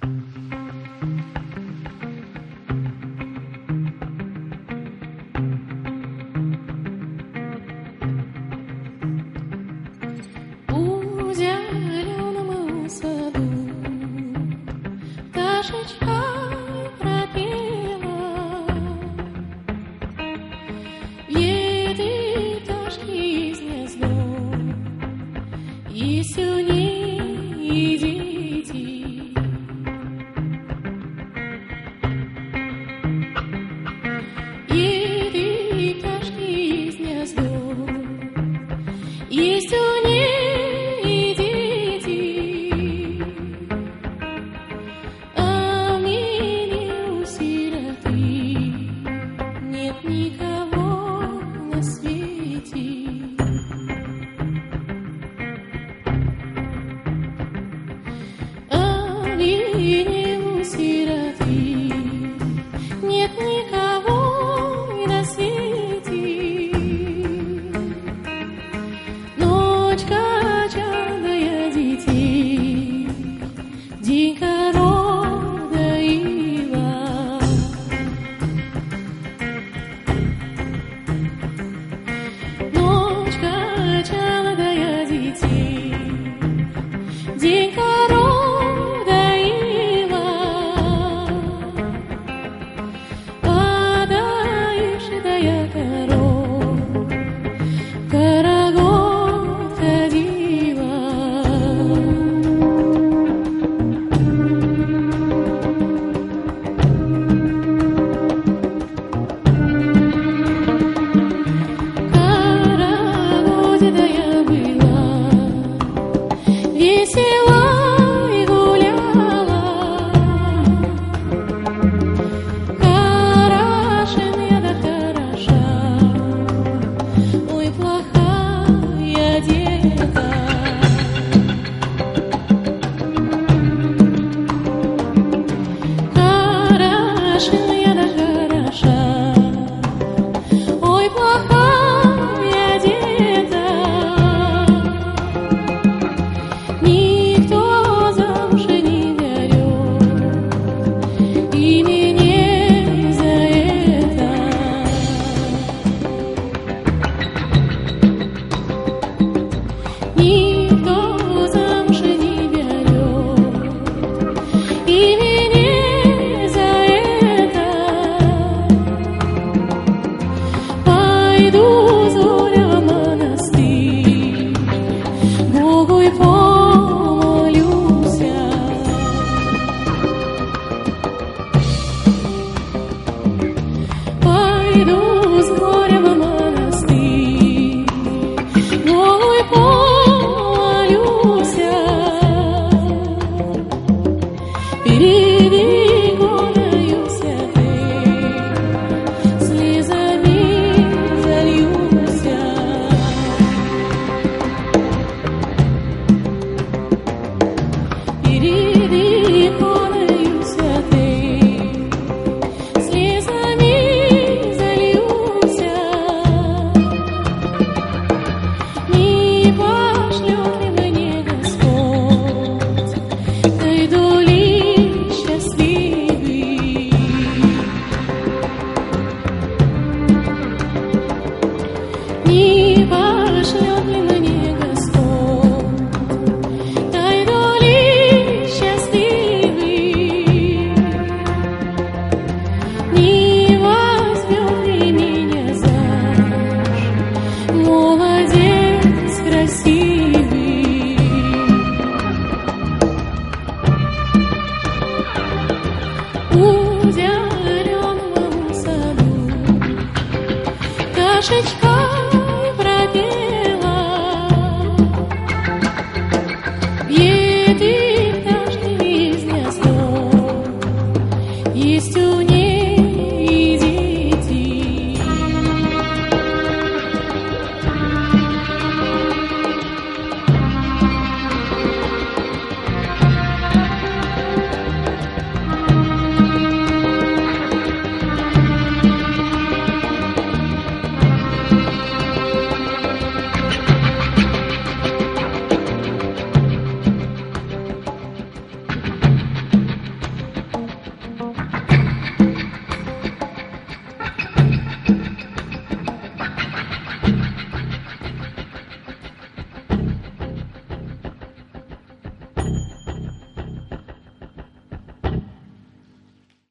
У зеленом саду пташечка пропела, ветви пташки из гнезда, и сюни, и дети. Ветви пташки из гнезда, и сюни. Никого на свете. А мне у сироты нет никого на свете. Ночка чадая детей, день рода ива. Чадая детей, день рода ива. Падаешь, дая коров, Карагота дива. Да я была весела и гуляла, хорошенькая да хороша, ой, плохая девка. Хорошенькая да хороша, ой, плохая девка. Никто замуж не берет, и мне за это. Никто замуж не берет, и мне за это. Пойду зоря в монастырь, Богу и помолюся. Пойду с горя в монастырь, Богу и помолюся. Перед иконою святой слезами зальюся. Перед иконою святой слезами зальюся. Не пошлет ли мне Господь той доли счастливой? Не пошлет ли мне Господь той доли счастливой? Не возьмет ли меня замуж молодец красивый? У зеленого саду пташечка